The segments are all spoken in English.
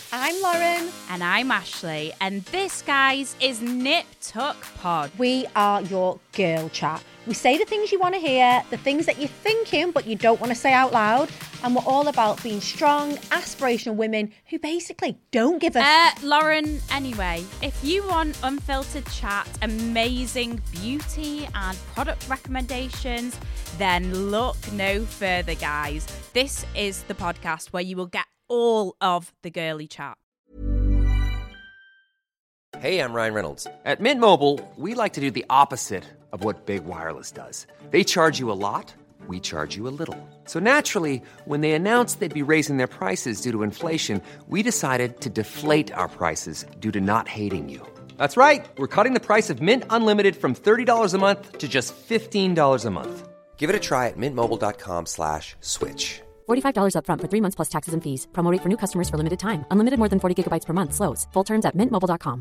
I'm Lauren. And I'm Ashley. And this, guys, is Nip Tuck Pod. We are your girl chat. We say the things you want to hear, the things that you're thinking but you don't want to say out loud. And we're all about being strong, aspirational women who basically don't give a... Lauren, anyway, if you want unfiltered chat, amazing beauty and product recommendations, then look no further, guys. This is the podcast where you will get all of the girly chat. Hey, I'm Ryan Reynolds. At Mint Mobile, we like to do the opposite of what Big Wireless does. They charge you a lot, we charge you a little. So naturally, when they announced they'd be raising their prices due to inflation, we decided to deflate our prices due to not hating you. That's right. We're cutting the price of Mint Unlimited from $30 a month to just $15 a month. Give it a try at mintmobile.com/switch. $45 up front for 3 months plus taxes and fees. Promo rate for new customers for limited time. Unlimited more than 40 gigabytes per month. Slows full terms at mintmobile.com.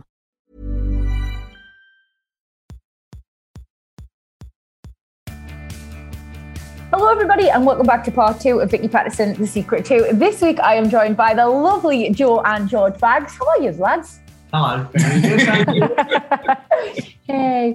Hello everybody and welcome back to part 2 of Vicky Patterson, The Secret 2. This week I am joined by the lovely Jo and George Baggs. How are you, lads? Hello, very good, thank you. Hey.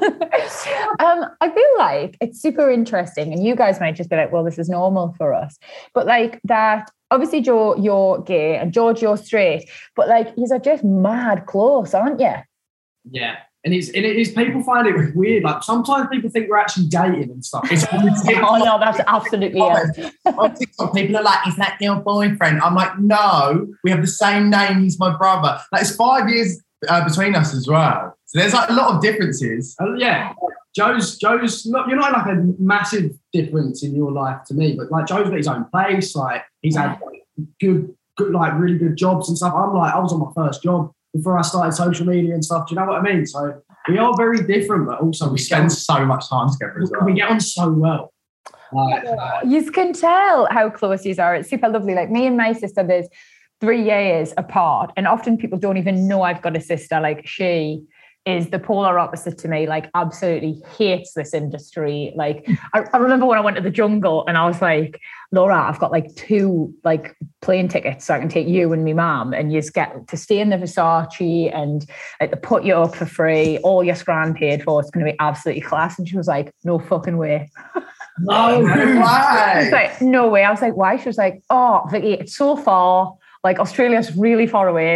I feel like it's super interesting, and you guys might just be like, well, this is normal for us. But like that, obviously, Jo, you're gay, and George, you're straight. But like, you're just mad close, aren't you? Yeah. And it is people find it weird. Like sometimes people think we're actually dating and stuff. Oh no, that's absolutely it. On TikTok, people are like, "Is that your boyfriend?" I'm like, "No, we have the same name. He's my brother." Like it's 5 years between us as well. So there's like a lot of differences. Yeah, Joe's not. You're not like a massive difference in your life to me, but like Joe's got his own place. Like he's had good, like really good jobs and stuff. I'm like, I was on my first job before I started social media and stuff. Do you know what I mean? So we are very different, but also we spend so much time together as well. We get on so well. You can tell how close you are. It's super lovely. Like me and my sister, there's 3 years apart, and often people don't even know I've got a sister. Like she is the polar opposite to me, like absolutely hates this industry. Like I remember when I went to the jungle and I was like, Laura, I've got like 2 like plane tickets so I can take you and my mum, and you just get to stay in the Versace and like they put you up for free, all your scran paid for. It's going to be absolutely class. And she was like, no fucking way. No way. I was like, no way. I was like, why? She was like, oh, Vicky, it's so far. Like Australia's really far away.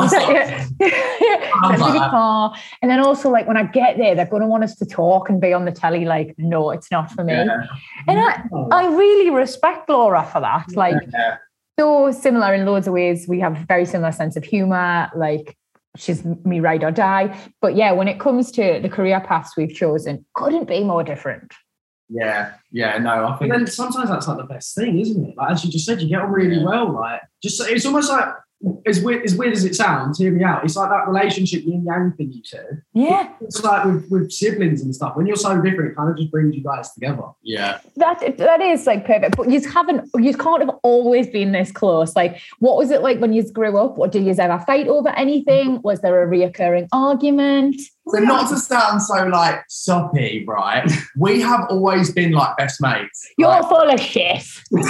It's really far. And then also like when I get there, they're going to want us to talk and be on the telly. Like, no, it's not for me. Yeah. And I really respect Laura for that. Like so similar in loads of ways. We have a very similar sense of humor. Like she's me ride or die. But yeah, when it comes to the career paths we've chosen, couldn't be more different. Yeah, no, I think. And then sometimes that's like the best thing, isn't it? Like as you just said, you get on really well. Like just it's almost like as weird as it sounds. Hear me out. It's like that relationship yin yang thing you said. Yeah, it's like with siblings and stuff. When you're so different, it kind of just brings you guys together. Yeah, that is like perfect. But you can't have always been this close. Like, what was it like when you grew up? What did you ever fight over anything? Was there a reoccurring argument? So not to sound so like soppy, right? We have always been like best mates. You're right? full of shit. No,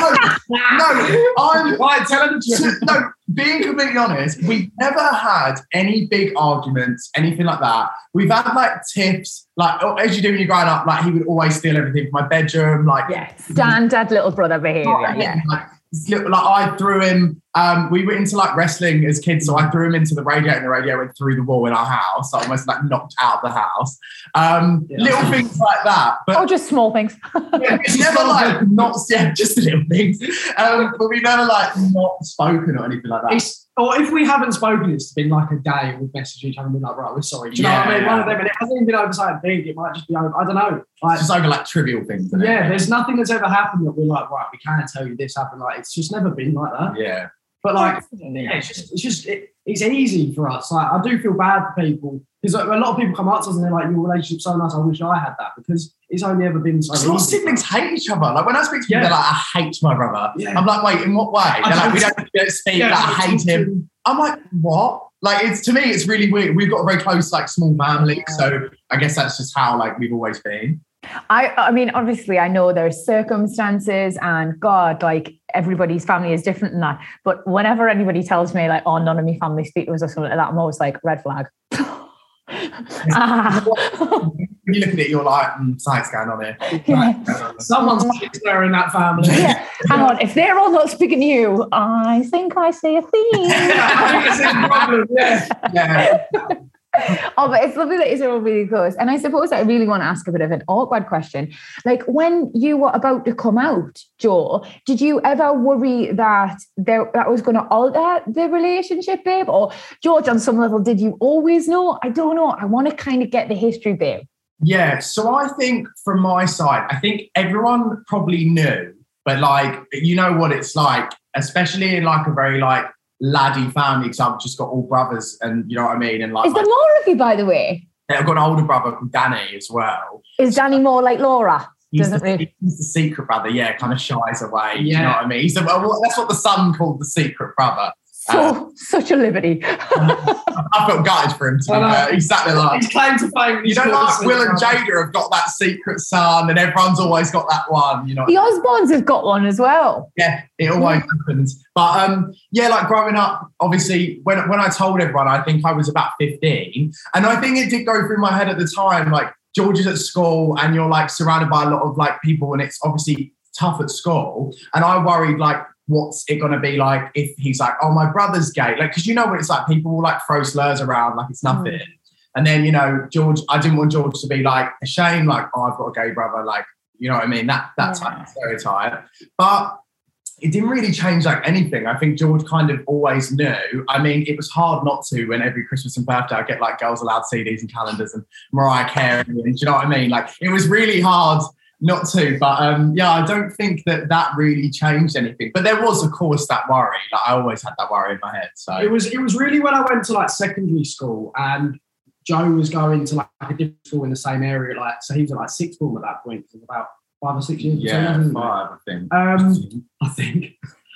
I'm right. Tell them the truth. No, being completely honest, we've never had any big arguments, anything like that. We've had like tiffs, like as you do when you're growing up. Like he would always steal everything from my bedroom. Like standard little brother behaviour. Like I threw him. We were into like wrestling as kids, so I threw him into the radiator, and the radiator went through the wall in our house. So I almost like knocked out of the house. Little things like that, but just small things. It's never like not just the little things. But we never like not spoken or anything like that. Or if we haven't spoken, it's been like a day we've messaged each other and been like, right, we're sorry. Do you know what I mean? One of them, and it hasn't even been over something big. It might just be over, I don't know. Like, it's just over like trivial things. Yeah, there's nothing that's ever happened that we're like, right, we can't tell you this happened. Like, it's just never been like that. Yeah. But like, it's easy for us. Like, I do feel bad for people because a lot of people come up to us and they're like, your relationship's so nice. I wish I had that because it's only ever been so. A lot of siblings hate each other. Like when I speak to people, they're like, I hate my brother. Yeah. I'm like, wait, in what way? They're like, we don't speak. Like, I hate him. I'm like, what? Like it's to me, it's really weird. We've got a very close, like small family, so I guess that's just how like we've always been. I mean, obviously, I know there's circumstances and God, like everybody's family is different than that. But whenever anybody tells me like, oh, none of my family speak to us or something like that, I'm always like, red flag. When you look at it, you're like, something's going on here. Yeah. Someone's there in that family. Yeah. Hang on, if they're all not speaking to you, I think I see a theme. I think it's a problem. Yeah. Oh, but it's lovely that you're all really close. And I suppose I really want to ask a bit of an awkward question. Like, when you were about to come out, Jo, did you ever worry that that was going to alter the relationship, babe? Or, George, on some level, did you always know? I don't know. I want to kind of get the history, babe. Yeah, so I think from my side, I think everyone probably knew, but like, you know what it's like, especially in like a very like laddie family, because I've just got all brothers, and you know what I mean? And like, is there more of you, by the way? I've got an older brother called Danny as well. Is Danny more like Laura? He's the secret brother, yeah, kind of shies away. Yeah. You know what I mean? That's what the son called the secret brother. Such a liberty. I felt gutted for him to be exactly like he's claimed to fame. You know, like Will and Jada have got that secret son, and everyone's always got that one. You know, the Osbournes have got one as well. Yeah, it always happens. But yeah, like growing up, obviously, when I told everyone, I think I was about 15, and I think it did go through my head at the time. Like, George is at school, and you're like surrounded by a lot of like people, and it's obviously tough at school, and I worried like, what's it going to be like if he's like, oh, my brother's gay? Like, because you know what it's like, people will like throw slurs around like it's nothing. And then, you know, George, I didn't want George to be like ashamed, like, oh, I've got a gay brother. Like, you know what I mean? That type of stereotype. But it didn't really change like anything. I think George kind of always knew. I mean, it was hard not to when every Christmas and birthday I get like Girls Aloud CDs and calendars and Mariah Carey. And, do you know what I mean? Like, it was really hard not to, but yeah, I don't think that really changed anything. But there was, of course, that worry. Like, I always had that worry in my head. So it was really when I went to like secondary school, and Joe was going to like a different school in the same area. Like, so he was at like sixth form at that point. It was about 5 or 6 years. Yeah, 5, I think. I think.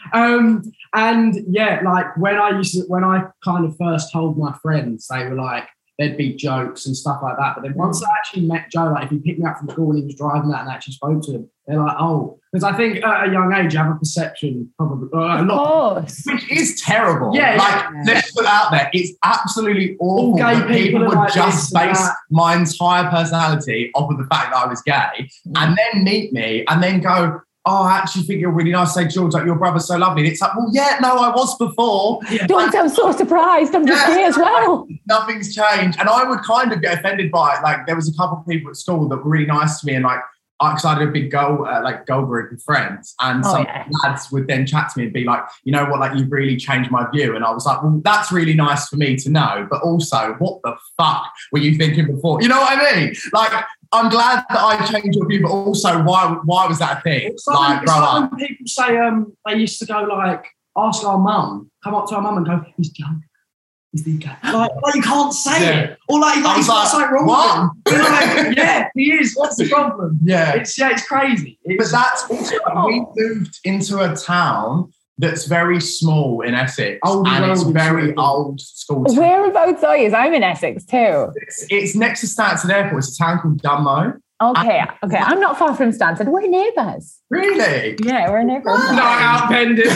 And yeah, like when I kind of first told my friends, they were like, there'd be jokes and stuff like that. But then once I actually met Joe, like if he picked me up from school and he was driving that and I actually spoke to him, they're like, oh, because I think at a young age you have a perception probably a lot, which is terrible. Yeah, like let's put it out there, it's absolutely awful that people would like just base my entire personality off of the fact that I was gay, and then meet me and then go, oh, I actually think you're really nice. Say, George, like your brother's so lovely. And it's like, well, yeah, no, I was before. Yeah. Don't sound so surprised. I'm just gay as well. Nothing's changed. And I would kind of get offended by it. Like, there was a couple of people at school that were really nice to me, and like, because I had a big girl group of friends, and some lads would then chat to me and be like, you know what, like, you've really changed my view. And I was like, well, that's really nice for me to know, but also, what the fuck were you thinking before? You know what I mean? Like, I'm glad that I changed your view, but also, why was that a thing? It's like when people say they used to go like, ask our mum, come up to our mum and go, he's young. Like you can't say it, or like he's got something wrong with him. Like, yeah, he is. What's the problem? It's crazy. But that's also we moved into a town that's very small in Essex, and it's very old school. Whereabouts are you? I'm in Essex too. It's next to Stansted Airport. It's a town called Dunmow. Okay. I'm not far from Stansted. We're neighbours. Really? Yeah, we're neighbours. Not outpended.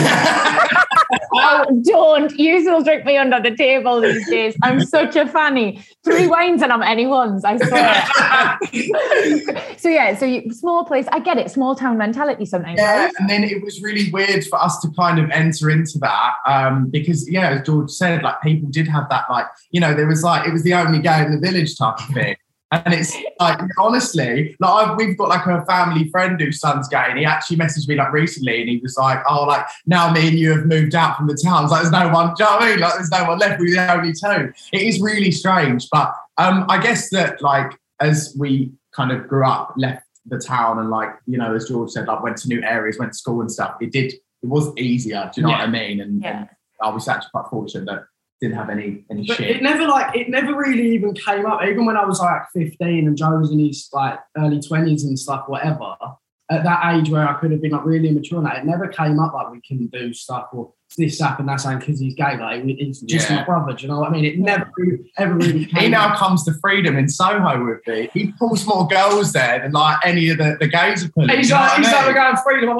Oh, don't. You still drink me under the table these days. I'm such a fanny. 3 wines and I'm anyone's, I swear. So you, small place. I get it. Small town mentality sometimes. Yeah, right? and then it was really weird for us to kind of enter into that because, yeah, as George said, like, people did have that, like, you know, there was like, it was the only gay in the village type of thing. And it's like, honestly, like we've got like a family friend whose son's gay, and he actually messaged me like recently, and he was like, oh, like, now me and you have moved out from the town. It's like, there's no one, do you know what I mean? Like, there's no one left, we're the only two. It is really strange. But I guess that, like, as we kind of grew up, left the town, and like, you know, as George said, like, went to new areas, went to school and stuff, it was easier, do you know what I mean? And I was actually quite fortunate that didn't have any but shit. It never really even came up. Even when I was like 15 and Joe was in his like early 20s and stuff, whatever, at that age where I could have been like really immature and that, it never came up like we can do stuff or this happened, that's saying because he's gay, like he's just my brother, do you know what I mean? It never ever really came He now comes to Freedom in Soho with me. He pulls more girls there than like any of the gays are pulling. He's like we're going Freedom. I'm like,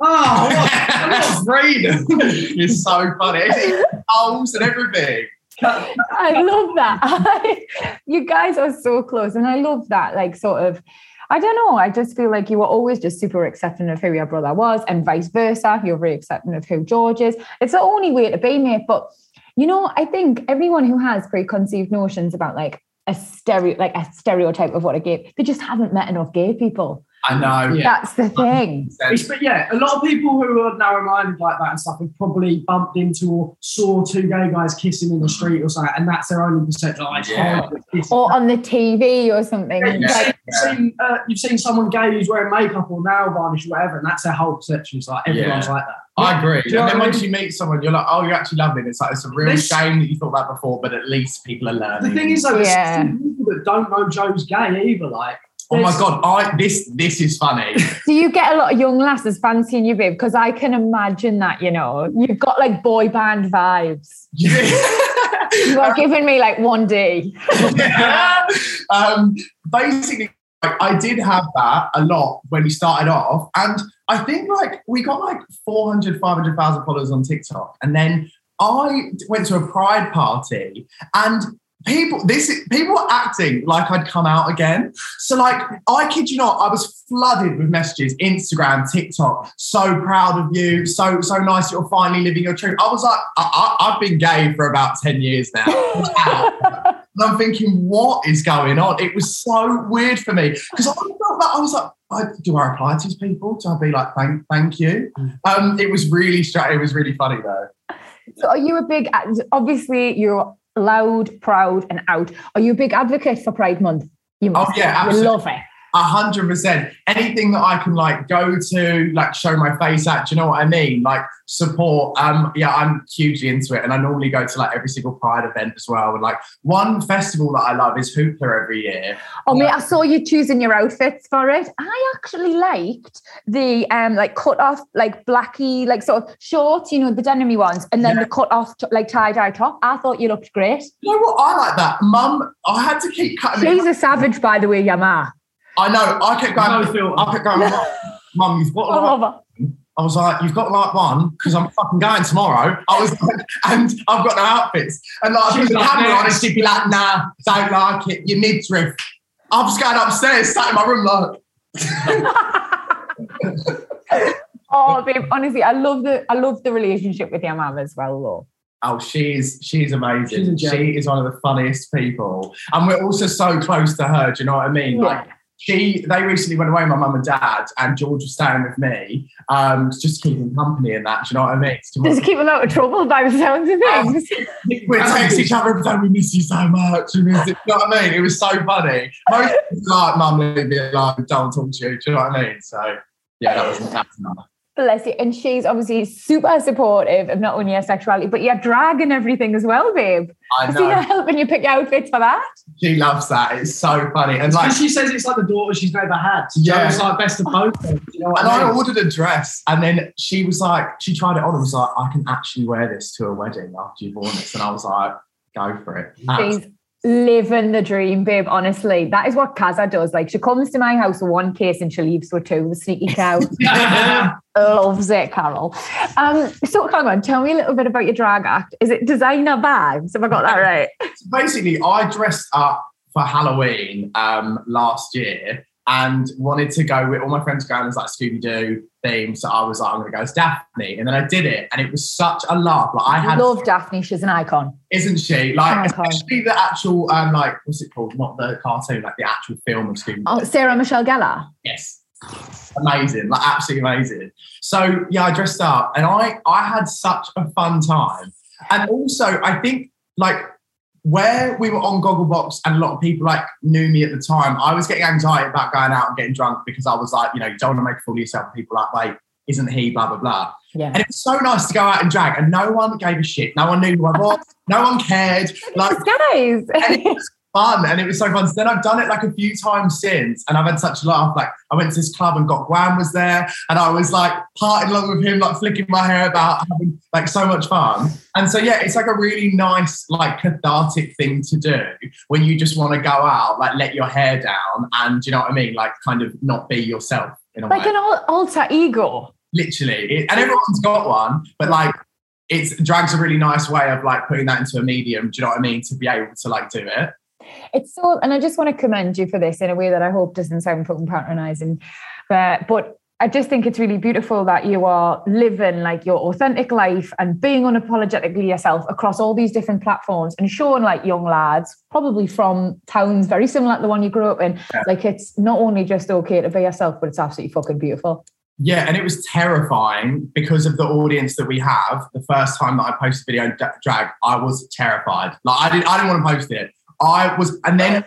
what freedom. It's so funny. It's holes and everything. I love that. You guys are so close, and I love that. Like, sort of, I don't know. I just feel like you were always just super accepting of who your brother was, and vice versa. You're very accepting of who George is. It's the only way to be, mate. But you know, I think everyone who has preconceived notions about like a stereotype of what a gay, they just haven't met enough gay people. I know. Yeah. That's the thing. But yeah, a lot of people who are narrow-minded like that and stuff have probably bumped into or saw two gay guys kissing in the street or something, and that's their only perception. Or on the TV or something. Yeah, you've seen someone gay who's wearing makeup or nail varnish or whatever, and that's their whole perception. It's like everyone's like that. I agree. And then once you meet someone, you're like, oh, you're actually loving it. It's like, it's a real shame that you thought that before, but at least people are learning. The thing is, like, there's people that don't know Joe's gay either. Like, oh my God, this is funny. Do you get a lot of young lasses fancying you, babe? Because I can imagine that, you know, you've got like boy band vibes. You are giving me like 1D. Basically, I did have that a lot when we started off. And I think like we got like 400, 500,000 followers on TikTok. And then I went to a pride party and people were acting like I'd come out again. So like, I kid you not, I was flooded with messages, Instagram, TikTok, so proud of you, so nice you're finally living your truth. I was like, I've been gay for about 10 years now. And I'm thinking, what is going on? It was so weird for me because I felt that I was like, do I reply to these people? Do I be like, thank you? It was really strange. It was really funny though. So are you obviously you're loud, proud and out. Are you a big advocate for Pride Month? You must. Oh yeah, absolutely. You love it. 100%. Anything that I can like go to, like show my face at, do you know what I mean? Like support. Yeah, I'm hugely into it. And I normally go to like every single Pride event as well. And like one festival that I love is Hoopla every year. Oh, mate, I saw you choosing your outfits for it. I actually liked the like cut off, like blacky, like sort of shorts, you know, the denim ones, and then the cut off like tie-dye top. I thought you looked great. You know what? I like that. Mum, I had to keep cutting She's a savage, by the way, your ma. I know. I kept going, Mum, you've got I was like, you've got like one because I'm fucking going tomorrow. I was like, and I've got no outfits. And like, she'd have me on and she'd be like, nah, don't like it. You're midriff. I'm just going upstairs, sat in my room like. Oh, babe, honestly, I love the relationship with your mum as well, though. Oh, she's amazing. She is one of the funniest people. And we're also so close to her, do you know what I mean? Yeah. Like, they recently went away, my mum and dad, and George was staying with me, just to keep him company and that, do you know what I mean? Just to keep him out of trouble by the sounds of things. We'd text each other every time, we miss you so much. You know what I mean? It was so funny. Most people like, Mum, leave me alone, don't talk to you, do you know what I mean? So, yeah, that's enough. Bless you. And she's obviously super supportive of not only your sexuality, but your drag and everything as well, babe. I know. I've seen her helping you pick your outfits for that. She loves that. It's so funny. And like, she says it's like the daughter she's never had. So it's like best of both. You know what I ordered a dress and then she was like, she tried it on and was like, I can actually wear this to a wedding after you've worn this. And I was like, go for it. She's living the dream, babe, honestly. That is what Kaza does. Like, she comes to my house with one case and she leaves with two, the sneaky cow. Loves it, Carol. So hang on, tell me a little bit about your drag act. Is it designer bags? Have I got that right? So basically, I dressed up for Halloween last year and wanted to go with all my friends going as like Scooby-Doo theme. So I was like, I'm going to go as Daphne. And then I did it and it was such a laugh. Like, I love Daphne. She's an icon. Isn't she? Like, especially the actual, like, what's it called? Not the cartoon, like the actual film of Scooby-Doo. Oh, Sarah Michelle Gellar. Yes. Amazing, like absolutely amazing. So yeah, I dressed up and I had such a fun time. And also I think like where we were on Gogglebox and a lot of people like knew me at the time, I was getting anxiety about going out and getting drunk because I was like, you know, you don't want to make a fool of yourself. And people like, wait, isn't he blah, blah, blah. Yeah. And it was so nice to go out and drag and no one gave a shit. No one knew who I was. No one cared. Like, guys. And it was fun and it was so fun. So then I've done it like a few times since and I've had such a laugh. Like I went to this club and Got Guam was there and I was like partying along with him, like flicking my hair about, having like so much fun. And so yeah, it's like a really nice like cathartic thing to do when you just want to go out, like let your hair down and, you know what I mean, like kind of not be yourself in a like way. an alter ego. literally. And everyone's got one, but like, drag's a really nice way of like putting that into a medium. Do you know what I mean? To be able to like do it. It's so, and I just want to commend you for this in a way that I hope doesn't sound fucking patronizing. But I just think it's really beautiful that you are living like your authentic life and being unapologetically yourself across all these different platforms and showing like young lads, probably from towns very similar to the one you grew up in. Yeah. Like it's not only just okay to be yourself, but it's absolutely fucking beautiful. Yeah, and it was terrifying because of the audience that we have. The first time that I posted video on drag, I was terrified. Like I didn't want to post it. I was, and then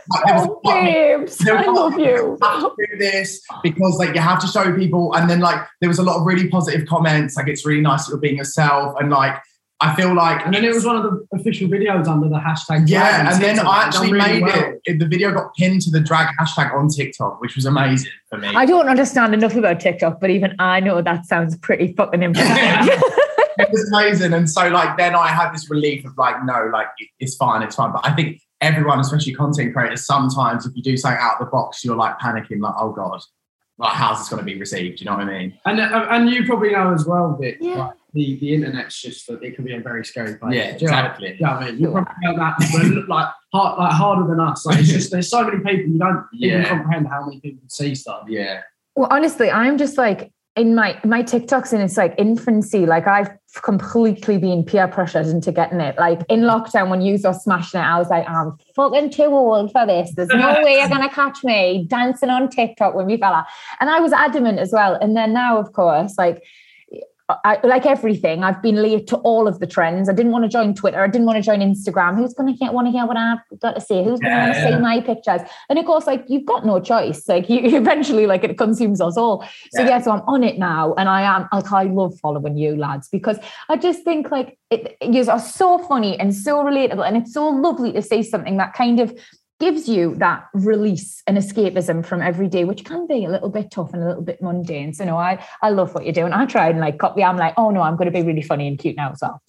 I love you. I have to do this because like you have to show people, and then like there was a lot of really positive comments. Like it's really nice that you're being yourself, and like I feel like, and then it was one of the official videos under the hashtag. Yeah, and then I actually made it. The video got pinned to the drag hashtag on TikTok, which was amazing for me. I don't understand enough about TikTok, but even I know that sounds pretty fucking impressive. It was amazing, and so like then I had this relief of like, no, like it's fine. But I think everyone, especially content creators, sometimes if you do something out of the box, you're like panicking, like, oh God, like how's this going to be received? You know what I mean? And you probably know as well, Vic, like the internet's just, it can be a very scary place. Yeah, exactly. You know what I mean? You probably know that, but like harder than us. Like it's just, there's so many people, you don't even comprehend how many people see stuff. Yeah. Well, honestly, I'm just like, in my TikToks in its like infancy, like I've completely been peer pressured into getting it. Like in lockdown when you were smashing it, I was like, I'm fucking too old for this. There's no way you're gonna catch me dancing on TikTok with me fella. And I was adamant as well. And then now, of course, like like everything, I've been late to all of the trends. I didn't want to join Twitter. I didn't want to join Instagram. Who's going to want to hear what I've got to say? Who's going to want to see my pictures? And of course, like you've got no choice. Like you eventually, like it consumes us all. So so I'm on it now, and I am like I love following you lads because I just think like you are so funny and so relatable, and it's so lovely to see something that kind of gives you that release and escapism from every day, which can be a little bit tough and a little bit mundane. So no, I love what you're doing. I try and like copy. I'm like, oh no, I'm going to be really funny and cute now as well.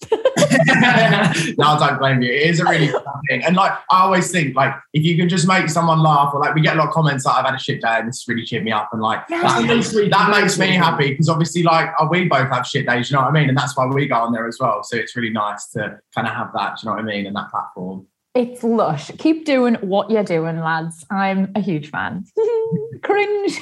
No, I don't blame you. It is a really fun thing. And like, I always think like, if you can just make someone laugh, or like we get a lot of comments like I've had a shit day and this really cheered me up. And like, that makes me happy because obviously like we both have shit days, you know what I mean? And that's why we go on there as well. So it's really nice to kind of have that, you know what I mean? And that platform. It's lush. Keep doing what you're doing, lads. I'm a huge fan. Cringe.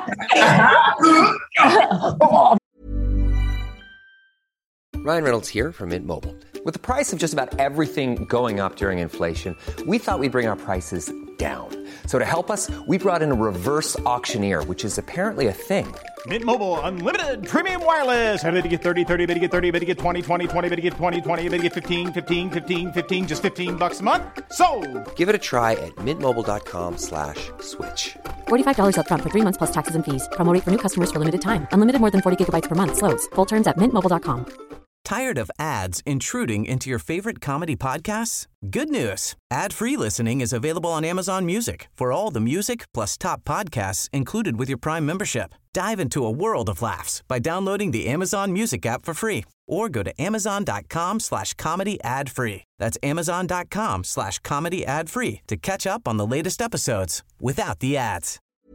Ryan Reynolds here from Mint Mobile. With the price of just about everything going up during inflation, we thought we'd bring our prices down. So to help us, we brought in a reverse auctioneer, which is apparently a thing. Mint Mobile Unlimited Premium Wireless. How to get 30, 30, bit to get 30, bit to get 20, 20, 20, bit to get 20, 20, bit to get 15, 15, 15, 15, just $15 a month? Sold! Give it a try at mintmobile.com/switch. $45 up front for 3 months plus taxes and fees. Promo rate for new customers for limited time. Unlimited more than 40 gigabytes per month. Slows full terms at mintmobile.com. Tired of ads intruding into your favorite comedy podcasts? Good news. Ad-free listening is available on Amazon Music for all the music plus top podcasts included with your Prime membership. Dive into a world of laughs by downloading the Amazon Music app for free or go to amazon.com/comedy ad-free. That's amazon.com/comedy ad-free to catch up on the latest episodes without the ads.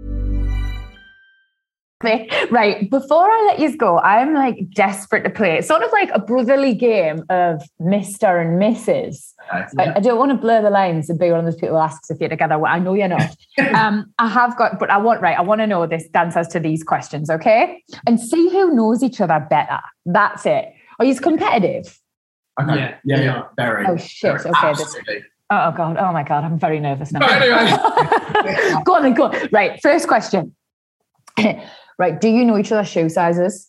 Right, before I let you go, I'm like desperate to play. It's sort of like a brotherly game of Mr. and Mrs. I don't want to blur the lines and be one of those people who asks if you're together. Well, I know you're not. I have got, but I want to know this answers to these questions, okay? And see who knows each other better. That's it. Are you competitive? Okay. Yeah. Very. Oh shit. Very. Okay. Oh God. Oh my God. I'm very nervous now. Anyway. Go on. Right. First question. Right, do you know each other's shoe sizes?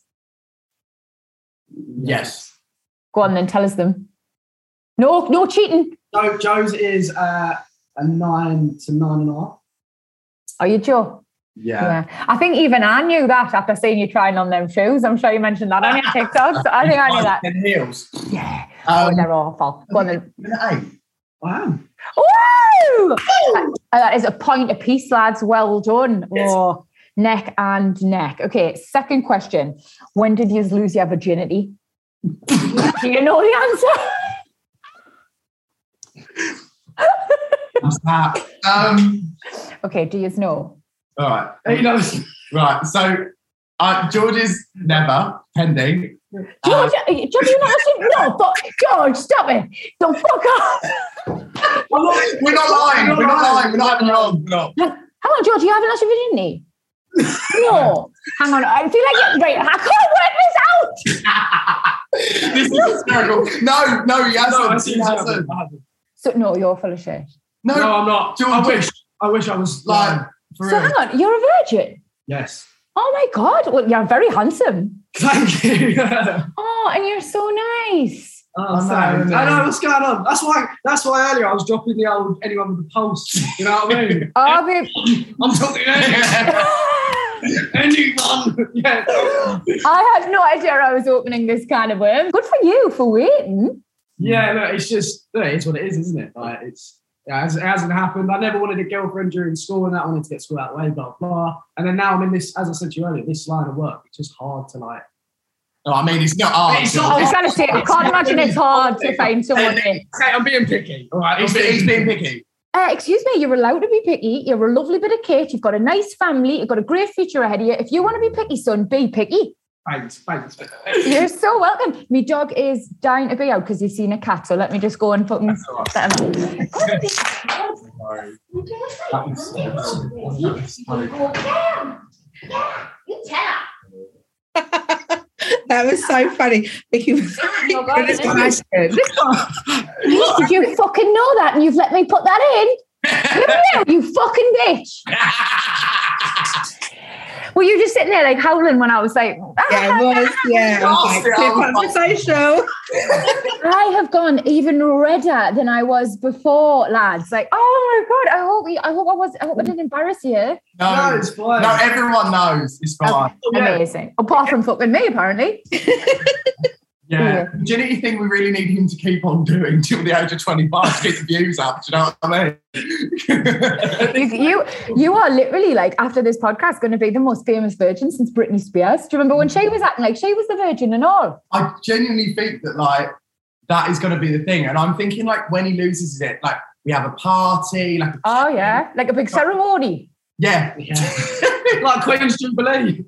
Yes. Go on then, tell us them. No cheating. No, Joe's is a 9 to 9.5. Are you Joe? Yeah. I think even I knew that after seeing you trying on them shoes. I'm sure you mentioned that on your TikTok. So I think I knew that. And heels. Yeah. They're awful. Go on then. 8. Wow. Woo! That is a point apiece, lads. Well done. Yes. Oh. Neck and neck. Okay, second question. When did you lose your virginity? Do you know the answer? Okay, do you know? All right. He knows. Right, so George is never pending. George, you're not listening? No, fuck. George, stop it. Don't fuck off. We're not lying. We're not having wrong. No. Hang on, George, you haven't lost your virginity? No. Hang on. I feel like right. I can't work this out. This is hysterical. No, he hasn't. He hasn't. So, no, you're full of shit. No, I'm not. George, I wish I was like. So, hang on. You're a virgin? Yes. Oh, my God. Well, you're very handsome. Thank you. Oh, and you're so nice. Oh, I know what's going on. That's why earlier I was dropping the old anyone with the pulse. You know what I mean? Oh, babe. I'm talking anyone. Yeah. I had no idea I was opening this kind of worm. Good for you for waiting. Yeah, no, it's just it's what it is, isn't it? Like it hasn't happened. I never wanted a girlfriend during school, and I wanted to get school out of the way, blah blah. And then now I'm in this, as I said to you earlier, this line of work. It's just hard to like. No, I mean, it's not hard. I was going to say, I can't imagine it's hard to find someone. Okay, I'm being picky. All right, he's being picky. Excuse me, you're allowed to be picky. You're a lovely bit of kit. You've got a nice family. You've got a great future ahead of you. If you want to be picky, son, be picky. Thanks. You're so welcome. My dog is dying to be out because he's seen a cat. So let me just go and fucking set him That was so funny. Vicky was Did you fucking know that and you've let me put that in? You fucking bitch. Were you just sitting there like howling when I was like... Yeah, I was. Yeah, I was like, conversation. I have gone even redder than I was before, lads. Like, oh my God, I hope I didn't embarrass you. No, it's fine. No, everyone knows. It's fine. Amazing. Apart from fucking me, apparently. Yeah. Do you think we really need him to keep on doing till the age of 25 to get the views up? Do you know what I mean? you are literally like, after this podcast, going to be the most famous virgin since Britney Spears. Do you remember when she was acting like she was the virgin and all? I genuinely think that like that is going to be the thing. And I'm thinking like when he loses it, like we have a party. Like like a big ceremony. Yeah. Like Queen's Jubilee.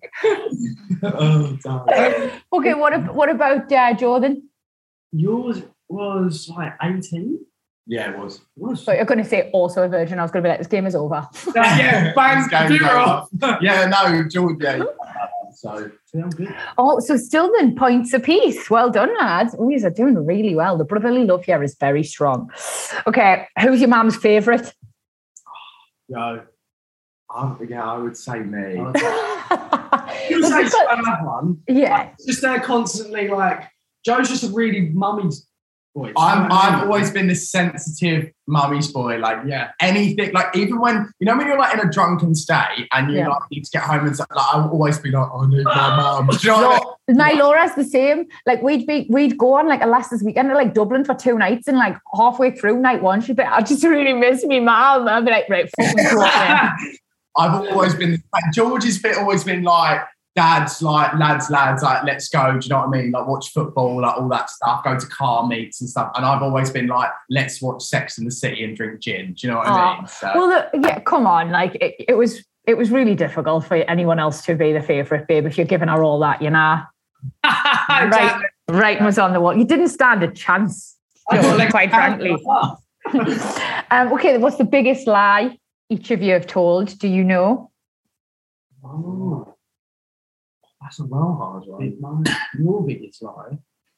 Oh, damn. Okay, what about Jordan? Yours was like 18? Yeah, it was. So you're going to say also a virgin. I was going to be like, this game is over. Yeah, bang, off. Yeah, no, Jordan, yeah. So, I'm good. Oh, so still then points apiece. Well done, lads. Oh, you're doing really well. The brotherly love here is very strong. Okay, who's your mum's favourite? Yo. I would say me. You say one. Yeah. Just there constantly like, Joe's just a really mummy's boy. I've always been this sensitive mummy's boy. Like, yeah, anything, like even when you're like in a drunken state and you like need to get home and stuff, like I'll always be like, I need my mum. Do you know what I mean? My Laura's the same. Like we'd go on like a last weekend to like Dublin for 2 nights, and like halfway through night one, she'd be, I just really miss me mum. I'd be like, right, fucking go on. I've always been, George's always been like, dad's like, lads, like, let's go. Do you know what I mean? Like, watch football, like all that stuff, go to car meets and stuff. And I've always been like, let's watch Sex and the City and drink gin. Do you know what I mean? So. Well, come on. Like, it was really difficult for anyone else to be the favourite, babe, if you're giving her all that, you know? Right was on the wall. You didn't stand a chance, quite frankly. Okay, what's the biggest lie each of you have told? Do you know? Oh, that's a hard one. Your biggest lie?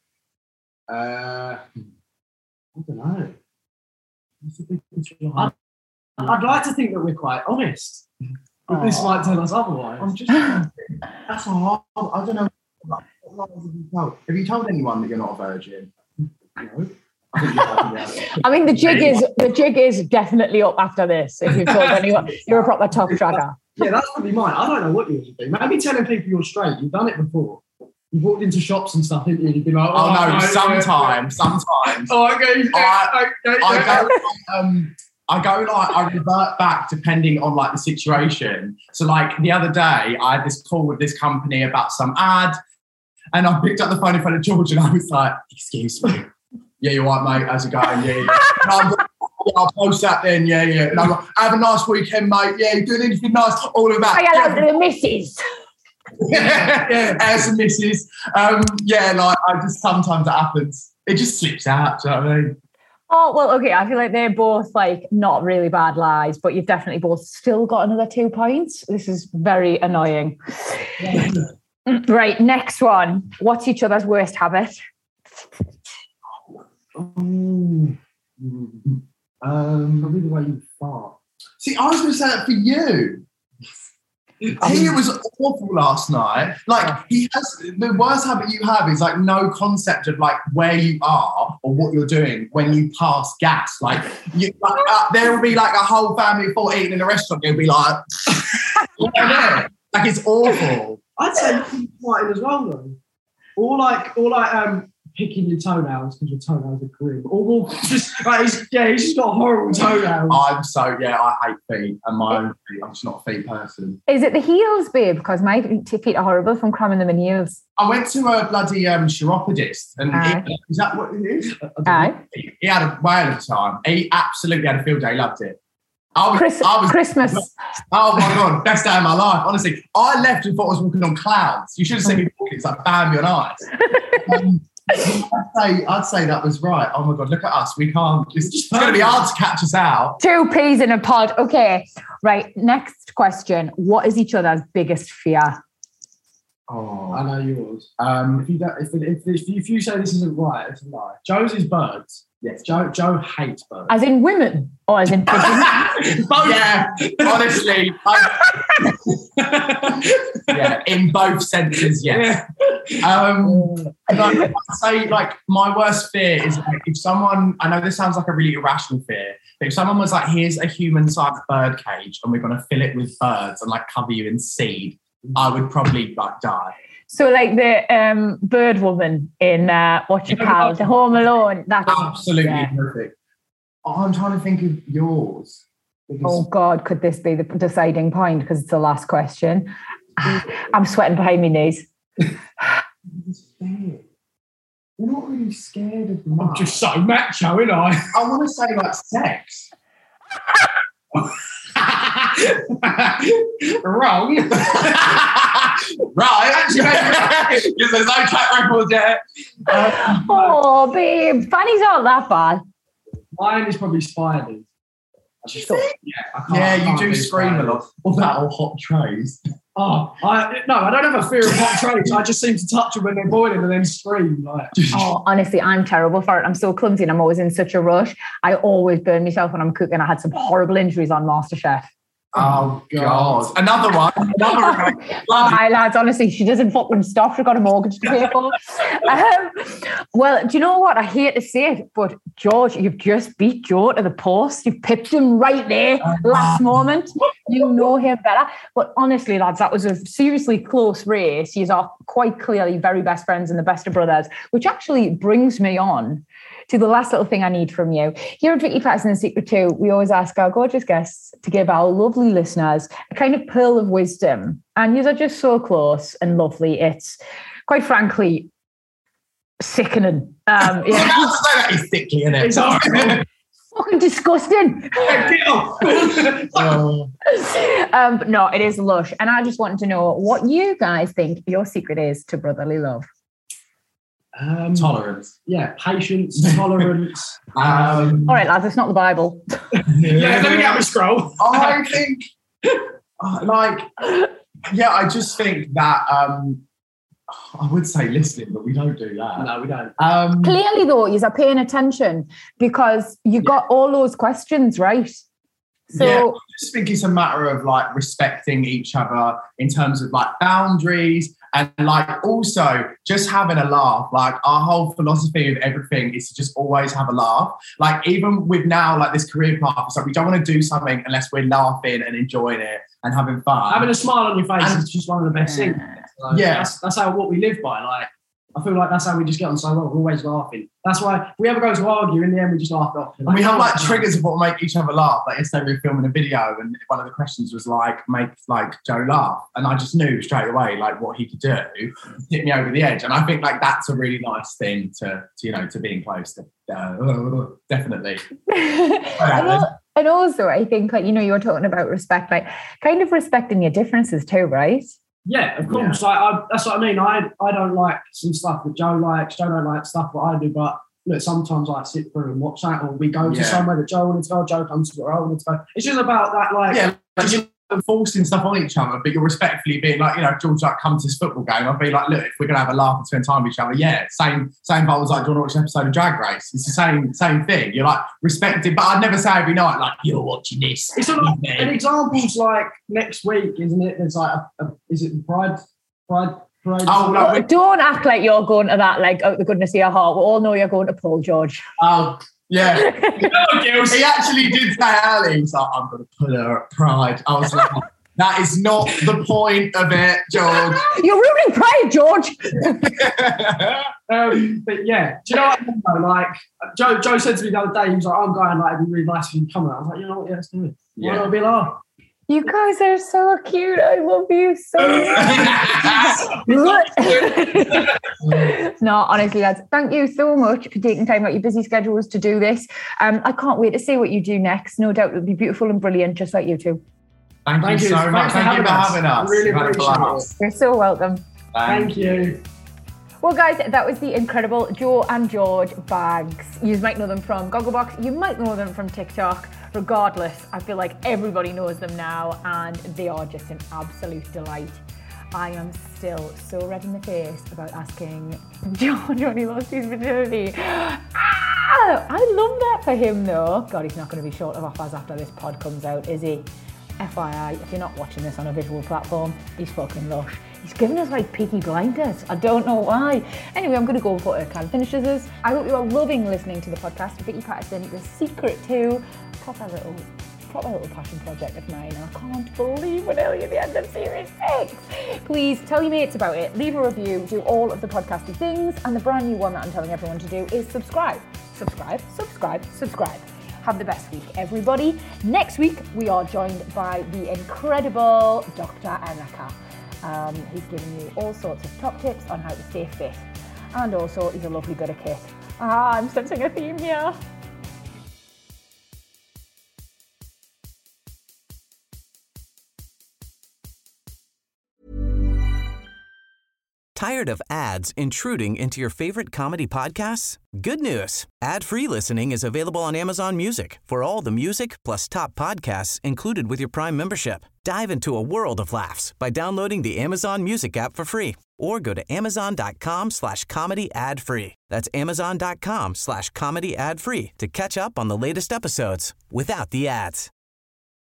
I don't know. What's the biggest lie? I'd like to think that we're quite honest, but this might tell us otherwise. I'm just. That's a hard. I don't know. What lies have you told? Have you told anyone that you're not a virgin? No. I mean, the jig is definitely up after this. If you've told anyone, you're a proper top tracker. Yeah, that's probably mine. I don't know what you would do. Maybe telling people you're straight. You've done it before. You've walked into shops and stuff, haven't you? You've been like, no, sometimes. Oh, okay. I revert back depending on like the situation. So like the other day, I had this call with this company about some ad, and I picked up the phone in front of George, and I was like, "Excuse me, yeah, you're right, mate. How's it going? Yeah, I'll post that then. Yeah. And I'm like, have a nice weekend, mate. Yeah, you doing anything nice? All of that. I allowed the missus. As a missus. Like I just sometimes it happens. It just slips out. Do you know what I mean? Oh, well, okay. I feel like they're both like not really bad lies, but you've definitely both still got another 2 points. This is very annoying. Right, next one. What's each other's worst habit? Probably the way you fart. See, I was going to say that for you. He was awful last night. Like, he has the worst habit you have is like no concept of like where you are or what you're doing when you pass gas. Like, there will be like a whole family of 4 eating in a restaurant. You'll be like, like it's awful. I'd say you fighting as well though. Or like picking your toenails because your toenails are grim. Or just like he's just got horrible toenails. I hate feet and my own feet. I'm just not a feet person. Is it the heels, babe? Because my feet are horrible from cramming them in heels. I went to a bloody chiropodist, and is that what it is? He had a whale of a time. He absolutely had a field day. He loved it. Christmas. Oh my God, best day of my life. Honestly, I left and thought I was walking on clouds. You should have seen me walking. It's like Bambi on ice. I'd say that was right. Oh my God, look at us. We can't. It's going to be hard to catch us out. 2 peas in a pod. Okay, right. Next question. What is each other's biggest fear? Oh, I know yours. If you say this isn't right, it's a lie. Joe's is birds. Yes, Joe hates birds. As in women or as in pigeons? Both. Yeah, honestly. In both senses, yes. I'd say like my worst fear is like if someone, I know this sounds like a really irrational fear, but if someone was like, here's a human-sized bird cage and we're going to fill it with birds and like cover you in seed, I would probably like die. So like the bird woman in what you call the Home Alone. That's absolutely perfect. Oh, I'm trying to think of yours. Oh God, could this be the deciding point? Because it's the last question. I'm sweating behind my knees. You're not really scared of much. I'm just so macho, ain't I? I want to say like sex. Wrong. Right, actually, because there's no track record yet. Oh, babe, Fanny's not that bad. Mine is probably spiders. You do scream a lot. Or that or hot trays. Oh, I don't have a fear of hot trays. I just seem to touch them when they're boiling and then scream. Like. Oh, honestly, I'm terrible for it. I'm so clumsy and I'm always in such a rush. I always burn myself when I'm cooking. I had some horrible injuries on MasterChef. Oh God! Another one. Hi lads, honestly, she doesn't fucking stop. She's got a mortgage to pay for. Well, do you know what? I hate to say it, but George, you've just beat Joe to the post. You've pipped him right there, last moment. You know him better. But honestly, lads, that was a seriously close race. You are quite clearly very best friends and the best of brothers, which actually brings me on to the last little thing I need from you. Here at Vicky Patterson and Secret 2, we always ask our gorgeous guests to give our lovely listeners a kind of pearl of wisdom. And you are just so close and lovely. It's, quite frankly, sickening. That is sickly, isn't it? It's horrible. Fucking disgusting. But no, it is lush. And I just wanted to know what you guys think your secret is to brotherly love. Tolerance. Yeah, patience, tolerance. All right, lads, it's not the Bible. Let me get my scroll. I think, I just think that, I would say listening, but we don't do that. No, we don't. Clearly, though, you're paying attention because you got all those questions right. So I just think it's a matter of like respecting each other in terms of like boundaries and like also just having a laugh. Like our whole philosophy of everything is to just always have a laugh. Like even with now like this career path, it's like we don't want to do something unless we're laughing and enjoying it and having fun. Having a smile on your face is just one of the best things. Like, that's how what we live by. Like I feel like that's how we just get on so well. We're always laughing. That's why if we ever go to argue, in the end we just laugh it off. And we have like triggers of what make each other laugh. Like yesterday we were filming a video and one of the questions was like, make like Joe laugh. And I just knew straight away like what he could do to tip me over the edge. And I think like that's a really nice thing to being close to. Definitely. And also I think like, you were talking about respect, like kind of respecting your differences too, right? Yeah, of course. Like, that's what I mean. I don't like some stuff that Joe likes. Joe don't like stuff that I do. But look, sometimes I sit through and watch that, or we go to somewhere that Joe wanted to go. Joe comes to where I wanted to go. It's just about that, like you're forcing stuff on each other, but you're respectfully being like, George, like, come to this football game. I'd be like, look, if we're gonna have a laugh and spend time with each other, same. But I was like, do you want to watch an episode of Drag Race? It's the same thing. You're like respected, but I'd never say every night like you're watching this. It's like an example's like next week, isn't it? There's like is it Pride? Oh, don't act like you're going to that, like, out the goodness of your heart. We all know you're going to Paul, George. Oh, yeah. He actually did say earlier, he was like, I'm going to put her at Pride. I was like, that is not the point of it, George. You're ruining Pride, George. But yeah, do you know what I mean, though? Like, Joe said to me the other day, he was like, I'm going, like, it'd be really nice if you come out. I was like, you know what, let's do it. Why not be like, you guys are so cute. I love you so much. No, honestly, lads, thank you so much for taking time out your busy schedules to do this. I can't wait to see what you do next. No doubt it'll be beautiful and brilliant, just like you two. Thank you so much. Thank you for having us. Really appreciate it. You're so welcome. Thank you. Well, guys, that was the incredible Joe and George Baggs. You might know them from Gogglebox. You might know them from TikTok. Regardless, I feel like everybody knows them now, and they are just an absolute delight. I am still so red in the face about asking George when he lost his virginity. I love that for him, though. God, he's not going to be short of offers after this pod comes out, is he? FYI, if you're not watching this on a visual platform, he's fucking lush. He's giving us like Peaky Blinders. I don't know why. Anyway, I'm going to go for it. Kind of finishes us. I hope you are loving listening to the podcast. Vicky Patterson, The Secret to, proper little passion project of mine, and I can't believe we're nearly at the end of series 6. Please tell your mates about it, leave a review, do all of the podcasty things, and the brand new one that I'm telling everyone to do is subscribe. Have the best week, everybody. Next week, we are joined by the incredible Dr. Anaka. He's giving you all sorts of top tips on how to stay fit. And also, he's a lovely bit of kit. I'm sensing a theme here. Tired of ads intruding into your favorite comedy podcasts? Good news. Ad-free listening is available on Amazon Music for all the music plus top podcasts included with your Prime membership. Dive into a world of laughs by downloading the Amazon Music app for free or go to amazon.com/comedy ad-free. That's amazon.com/comedy ad-free to catch up on the latest episodes without the ads.